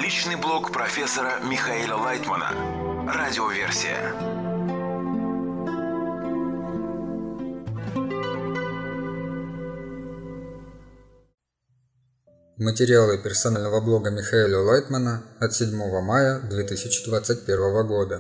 Личный блог профессора Михаила Лайтмана. Радиоверсия. Материалы персонального блога Михаила Лайтмана от 7 мая 2021 года.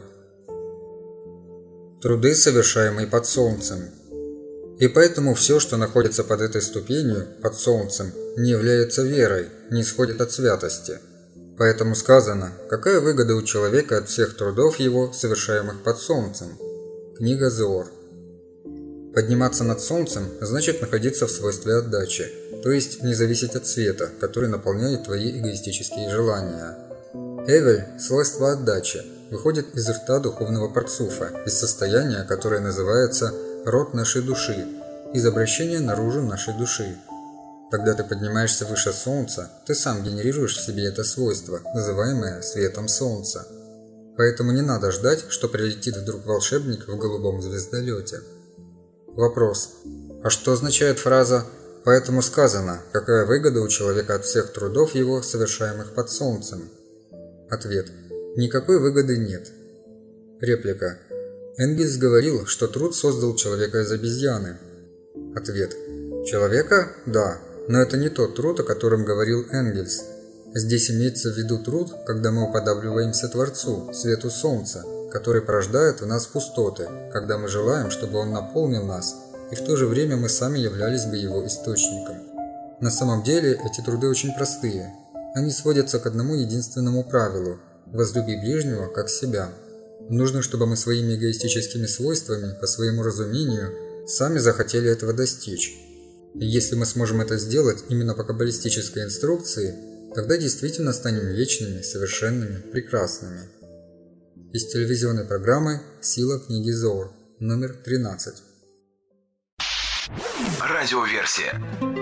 Труды, совершаемые под солнцем. И поэтому все, что находится под этой ступенью, под солнцем, не является верой, не исходит от святости. Поэтому сказано, какая выгода у человека от всех трудов его, совершаемых под солнцем. Книга Зоор. Подниматься над солнцем значит находиться в свойстве отдачи, то есть не зависеть от света, который наполняет твои эгоистические желания. Эвель, свойство отдачи, выходит из рта духовного парцуфа, из состояния, которое называется «род нашей души», из обращения наружу нашей души. Когда ты поднимаешься выше солнца, ты сам генерируешь в себе это свойство, называемое светом солнца. Поэтому не надо ждать, что прилетит вдруг волшебник в голубом звездолете. Вопрос. А что означает фраза «поэтому сказано, какая выгода у человека от всех трудов его, совершаемых под солнцем»? Ответ. Никакой выгоды нет. Реплика. Энгельс говорил, что труд создал человека из обезьяны. Ответ. Человека? Да, но это не тот труд, о котором говорил Энгельс. Здесь имеется в виду труд, когда мы уподабливаемся Творцу, свету солнца, который порождает в нас пустоты, когда мы желаем, чтобы он наполнил нас, и в то же время мы сами являлись бы его источником. На самом деле эти труды очень простые. Они сводятся к одному единственному правилу – возлюби ближнего как себя. Нужно, чтобы мы своими эгоистическими свойствами, по своему разумению, сами захотели этого достичь. И если мы сможем это сделать именно по каббалистической инструкции, тогда действительно станем вечными, совершенными, прекрасными. Из телевизионной программы «Сила книги Зоор», номер 13. Радиоверсия.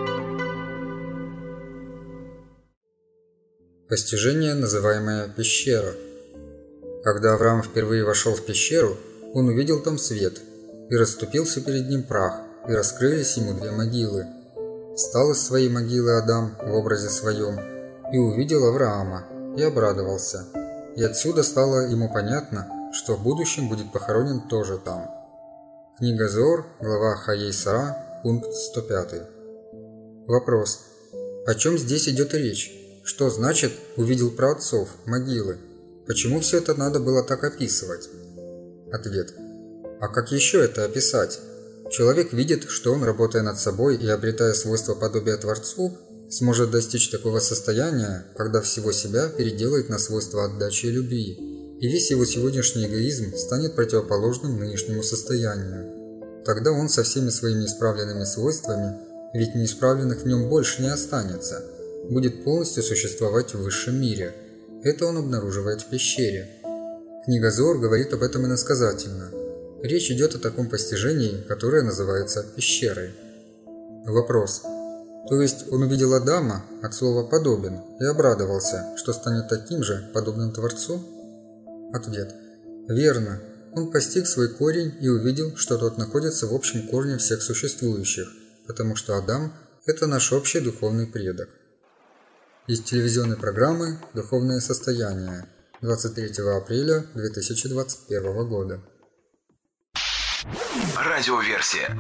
Постижение, называемое пещера. Когда Авраам впервые вошел в пещеру, он увидел там свет, и расступился перед ним прах, и раскрылись ему две могилы. Встал из своей могилы Адам в образе своем, и увидел Авраама, и обрадовался. И отсюда стало ему понятно, что в будущем будет похоронен тоже там. Книга Зоор, глава Хаей Сара, пункт 105. Вопрос. О чем здесь идет речь? Что значит «увидел праотцов», могилы? Почему все это надо было так описывать? Ответ. А как еще это описать? Человек видит, что он, работая над собой и обретая свойства подобия Творцу, сможет достичь такого состояния, когда всего себя переделает на свойства отдачи и любви, и весь его сегодняшний эгоизм станет противоположным нынешнему состоянию. Тогда он со всеми своими исправленными свойствами, ведь неисправленных в нем больше не останется, будет полностью существовать в высшем мире. Это он обнаруживает в пещере. Книга Зоор говорит об этом иносказательно. Речь идет о таком постижении, которое называется пещерой. Вопрос. То есть он увидел Адама от слова «подобен» и обрадовался, что станет таким же, подобным Творцу? Ответ. Верно. Он постиг свой корень и увидел, что тот находится в общем корне всех существующих, потому что Адам – это наш общий духовный предок. Из телевизионной программы «Духовное состояние» 23 апреля 2021 года. Радиоверсия.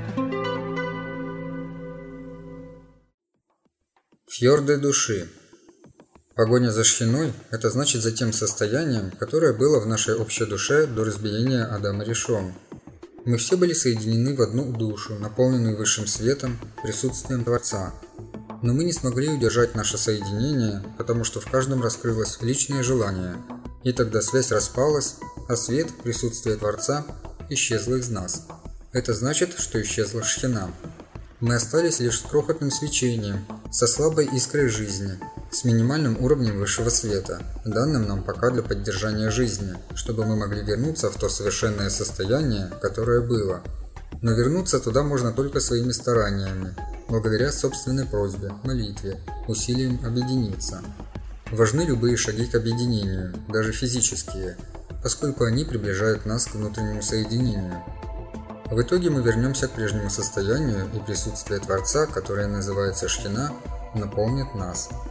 Фьорды души. Погоня за Шхиной – это значит за тем состоянием, которое было в нашей общей душе до разбиения Адама Ришон. Мы все были соединены в одну душу, наполненную высшим светом, присутствием Творца. Но мы не смогли удержать наше соединение, потому что в каждом раскрылось личное желание, и тогда связь распалась, а свет, присутствие Творца, исчезло из нас. Это значит, что исчезла Шхина. Мы остались лишь с крохотным свечением, со слабой искрой жизни, с минимальным уровнем высшего света, данным нам пока для поддержания жизни, чтобы мы могли вернуться в то совершенное состояние, которое было. Но вернуться туда можно только своими стараниями, благодаря собственной просьбе, молитве, усилиям объединиться. Важны любые шаги к объединению, даже физические, поскольку они приближают нас к внутреннему соединению. В итоге мы вернемся к прежнему состоянию, и присутствие Творца, которое называется Шхина, наполнит нас.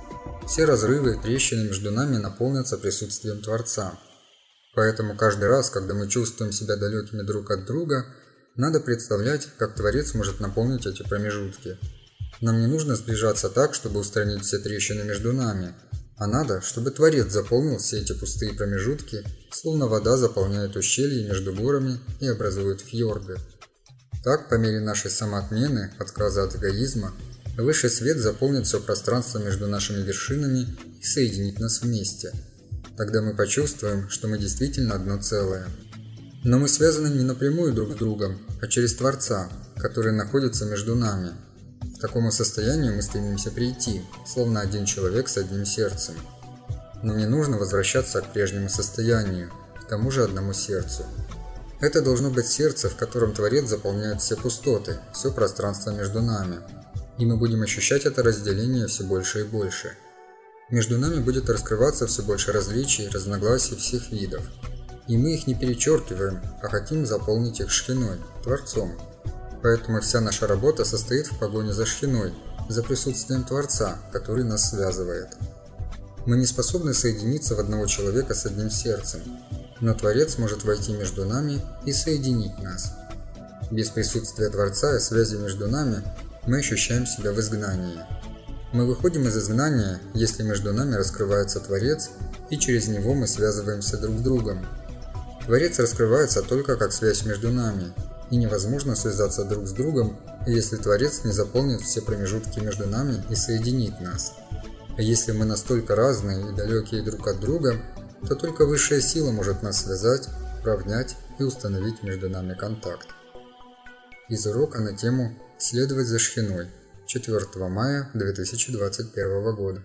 все разрывы и трещины между нами наполнятся присутствием Творца. Поэтому каждый раз, когда мы чувствуем себя далекими друг от друга, надо представлять, как Творец может наполнить эти промежутки. Нам не нужно сближаться так, чтобы устранить все трещины между нами, а надо, чтобы Творец заполнил все эти пустые промежутки, словно вода заполняет ущелья между горами и образует фьорды. Так, по мере нашей самоотмены, отказа от эгоизма, высший свет заполнит все пространство между нашими вершинами и соединит нас вместе. Тогда мы почувствуем, что мы действительно одно целое. Но мы связаны не напрямую друг с другом, а через Творца, который находится между нами. К такому состоянию мы стремимся прийти, словно один человек с одним сердцем. Но не нужно возвращаться к прежнему состоянию, к тому же одному сердцу. Это должно быть сердце, в котором Творец заполняет все пустоты, все пространство между нами. И мы будем ощущать это разделение все больше и больше. Между нами будет раскрываться все больше различий, разногласий всех видов. И мы их не перечеркиваем, а хотим заполнить их шхиной, Творцом. Поэтому вся наша работа состоит в погоне за шхиной, за присутствием Творца, который нас связывает. Мы не способны соединиться в одного человека с одним сердцем, но Творец может войти между нами и соединить нас. Без присутствия Творца и связи между нами мы ощущаем себя в изгнании. Мы выходим из изгнания, если между нами раскрывается Творец, и через него мы связываемся друг с другом. Творец раскрывается только как связь между нами, и невозможно связаться друг с другом, если Творец не заполнит все промежутки между нами и соединит нас. А если мы настолько разные и далекие друг от друга, то только высшая сила может нас связать, равнять и установить между нами контакт. Из урока на тему «Следовать за шхиной» 4 мая 2021 года.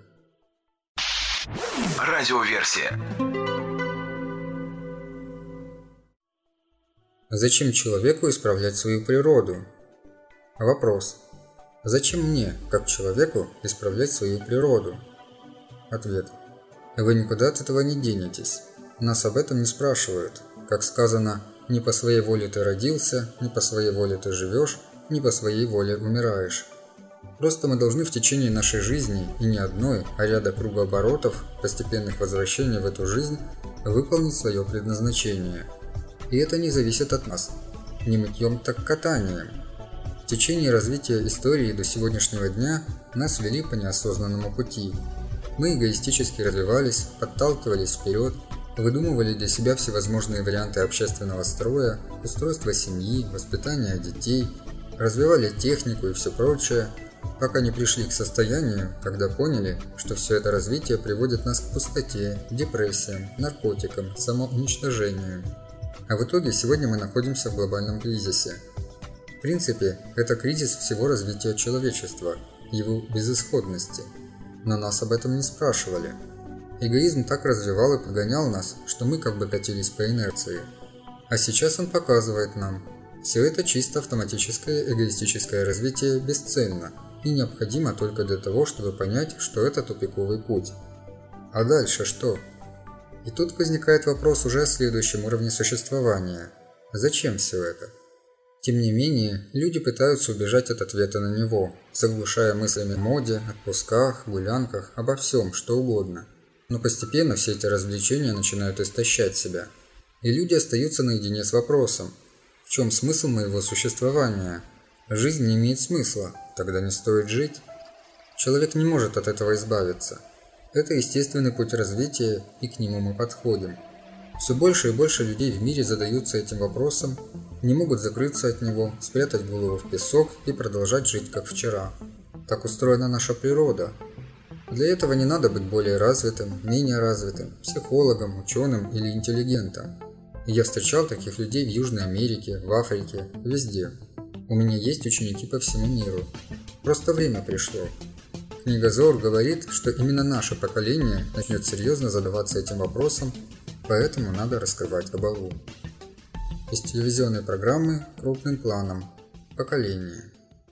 Радиоверсия. Зачем человеку исправлять свою природу? Вопрос. Зачем мне, как человеку, исправлять свою природу? Ответ. Вы никуда от этого не денетесь. Нас об этом не спрашивают. Как сказано, не по своей воле ты родился, не по своей воле ты живешь, не по своей воле умираешь. Просто мы должны в течение нашей жизни, и не одной, а ряда кругооборотов, постепенных возвращений в эту жизнь, выполнить свое предназначение. И это не зависит от нас. Не мытьем, так катанием. В течение развития истории до сегодняшнего дня нас вели по неосознанному пути. Мы эгоистически развивались, подталкивались вперед, выдумывали для себя всевозможные варианты общественного строя, устройства семьи, воспитания детей, развивали технику и все прочее, пока не пришли к состоянию, когда поняли, что все это развитие приводит нас к пустоте, депрессиям, наркотикам, самоуничтожению. А в итоге сегодня мы находимся в глобальном кризисе. В принципе, это кризис всего развития человечества, его безысходности. Но нас об этом не спрашивали. Эгоизм так развивал и подгонял нас, что мы как бы катились по инерции. А сейчас он показывает нам, все это чисто автоматическое эгоистическое развитие бесцельно и необходимо только для того, чтобы понять, что это тупиковый путь. А дальше что? И тут возникает вопрос уже о следующем уровне существования. Зачем все это? Тем не менее, люди пытаются убежать от ответа на него, заглушая мыслями о моде, отпусках, гулянках, обо всем, что угодно. Но постепенно все эти развлечения начинают истощать себя. И люди остаются наедине с вопросом: в чем смысл моего существования? Жизнь не имеет смысла, тогда не стоит жить. Человек не может от этого избавиться. Это естественный путь развития, и к нему мы подходим. Все больше и больше людей в мире задаются этим вопросом, не могут закрыться от него, спрятать голову в песок и продолжать жить как вчера. Так устроена наша природа. Для этого не надо быть более развитым, менее развитым, психологом, ученым или интеллигентом. И я встречал таких людей в Южной Америке, в Африке, везде. У меня есть ученики по всему миру. Просто время пришло. Книга Зоар говорит, что именно наше поколение начнет серьезно задаваться этим вопросом, поэтому надо раскрывать кабалу. Из телевизионной программы «Крупным планом. Поколение».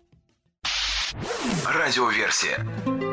Радиоверсия.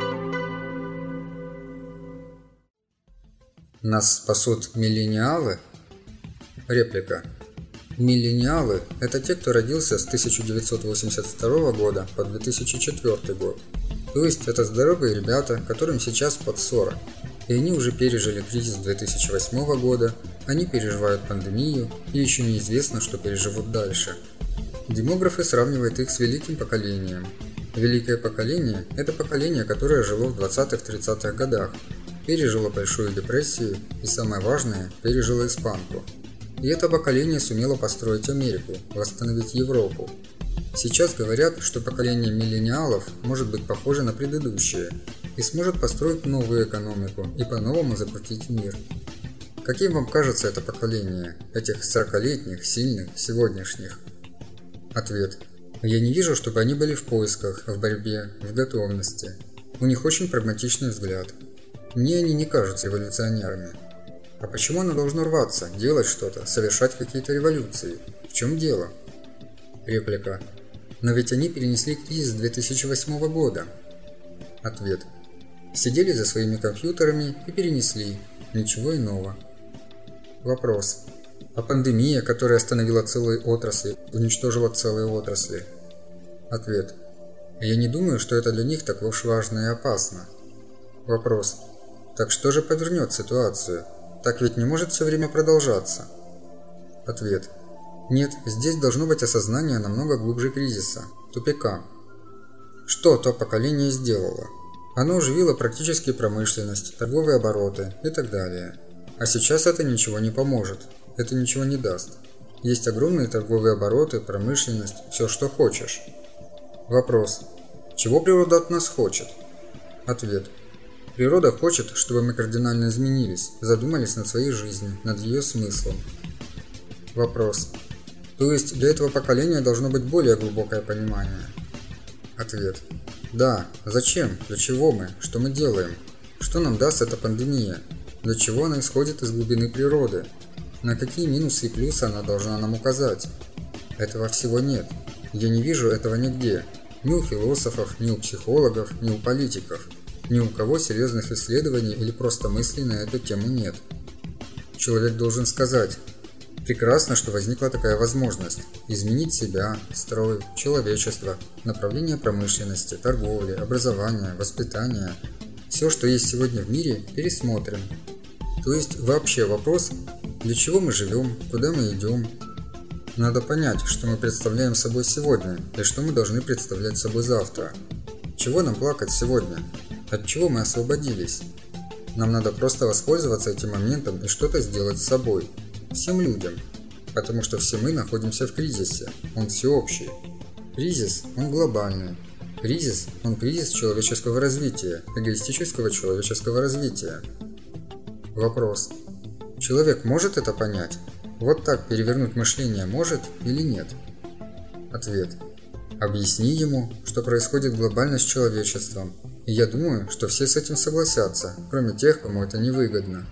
Нас спасут миллениалы? Реплика. Миллениалы – это те, кто родился с 1982 года по 2004 год. То есть это здоровые ребята, которым сейчас под 40. И они уже пережили кризис 2008 года, они переживают пандемию, и еще неизвестно, что переживут дальше. Демографы сравнивают их с великим поколением. Великое поколение – это поколение, которое жило в 20-30-х годах, пережило Большую депрессию и, самое важное, пережило испанку. И это поколение сумело построить Америку, восстановить Европу. Сейчас говорят, что поколение миллениалов может быть похоже на предыдущее и сможет построить новую экономику и по-новому закрутить мир. Каким вам кажется это поколение, этих 40-летних, сильных, сегодняшних? Ответ. Я не вижу, чтобы они были в поисках, в борьбе, в готовности. У них очень прагматичный взгляд. Мне они не кажутся революционерами. А почему оно должно рваться, делать что-то, совершать какие-то революции? В чем дело? Реплика. Но ведь они перенесли кризис 2008 года. Ответ. Сидели за своими компьютерами и перенесли. Ничего иного. Вопрос. А пандемия, которая остановила целые отрасли, уничтожила целые отрасли? Ответ. Я не думаю, что это для них так уж важно и опасно. Вопрос. Так что же повернет ситуацию? Так ведь не может все время продолжаться. Ответ. Нет, здесь должно быть осознание намного глубже кризиса, тупика. Что то поколение сделало? Оно оживило практически промышленность, торговые обороты и так далее. А сейчас это ничего не поможет, это ничего не даст. Есть огромные торговые обороты, промышленность, все что хочешь. Вопрос. Чего природа от нас хочет? Ответ. Природа хочет, чтобы мы кардинально изменились, задумались над своей жизнью, над ее смыслом. Вопрос. То есть для этого поколения должно быть более глубокое понимание? Ответ. Да. Зачем? Для чего мы? Что мы делаем? Что нам даст эта пандемия? Для чего она исходит из глубины природы? На какие минусы и плюсы она должна нам указать? Этого всего нет. Я не вижу этого нигде. Ни у философов, ни у психологов, ни у политиков. Ни у кого серьезных исследований или просто мыслей на эту тему нет. Человек должен сказать: прекрасно, что возникла такая возможность изменить себя, строй, человечество, направление промышленности, торговли, образования, воспитания. Все, что есть сегодня в мире, пересмотрим. То есть вообще вопрос, для чего мы живем, куда мы идем. Надо понять, что мы представляем собой сегодня и что мы должны представлять собой завтра. Чего нам плакать сегодня? От чего мы освободились? Нам надо просто воспользоваться этим моментом и что-то сделать с собой. Всем людям. Потому что все мы находимся в кризисе. Он всеобщий. Кризис, он глобальный. Кризис, он кризис человеческого развития, эгоистического человеческого развития. Вопрос. Человек может это понять? Вот так перевернуть мышление может или нет? Ответ. Объясни ему, что происходит глобально с человечеством. И я думаю, что все с этим согласятся, кроме тех, кому это невыгодно.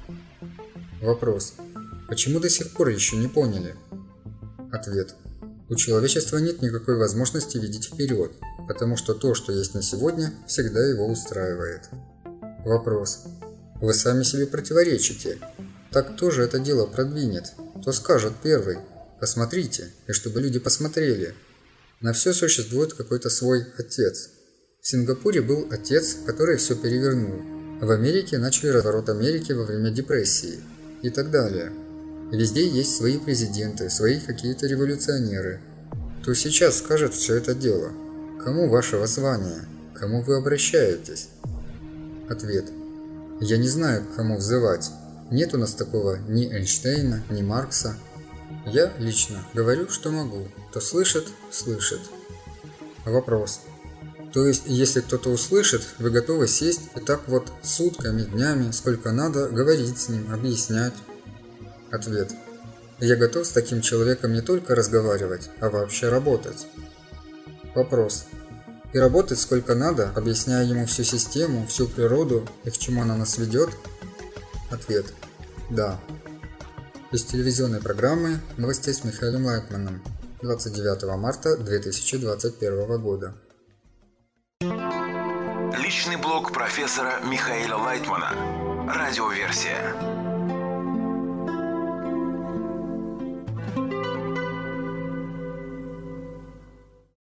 Вопрос. Почему до сих пор еще не поняли? Ответ. У человечества нет никакой возможности видеть вперед, потому что то, что есть на сегодня, всегда его устраивает. Вопрос. Вы сами себе противоречите. Так кто же это дело продвинет? Кто скажет первый? Посмотрите, и чтобы люди посмотрели. На все существует какой-то свой отец. В Сингапуре был отец, который все перевернул. В Америке начали разворот Америки во время депрессии. И так далее. Везде есть свои президенты, свои какие-то революционеры. Кто сейчас скажет все это дело? Кому ваше воззвание? К кому вы обращаетесь? Ответ. Я не знаю, к кому взывать. Нет у нас такого ни Эйнштейна, ни Маркса. Я лично говорю, что могу. Кто слышит, слышит. Вопрос. То есть, если кто-то услышит, вы готовы сесть и так вот сутками, днями, сколько надо, говорить с ним, объяснять? Ответ. Я готов с таким человеком не только разговаривать, а вообще работать. Вопрос. И работать сколько надо, объясняя ему всю систему, всю природу и к чему она нас ведет? Ответ. Да. Из телевизионной программы «Новости с Михаилом Лайтманом» 29 марта 2021 года. Личный блог профессора Михаила Лайтмана. Радиоверсия.